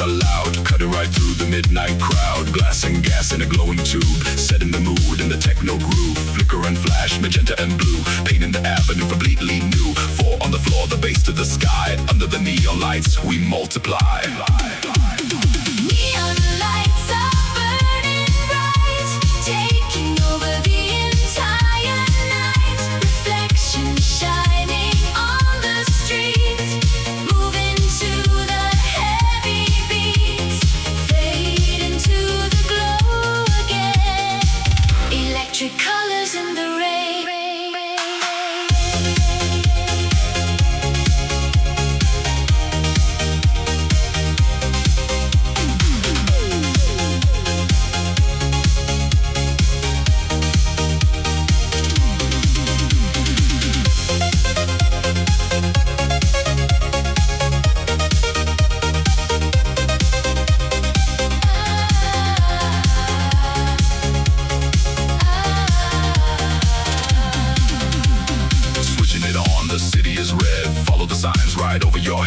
are loud, cutting right through the midnight crowd. Glass and gas in a glowing tube, setting the mood in the techno groove. Flicker and flash, magenta and blue, painting the avenue completely new. Four on the floor, the bass to the sky. Under the neon lights, we multiply. Neon lights are burning bright, taking over the entire night. Reflections shining on the street, moving to the heavy beat. Fade into the glow again. Electric colors in the rain. The city is red, follow the signs right over your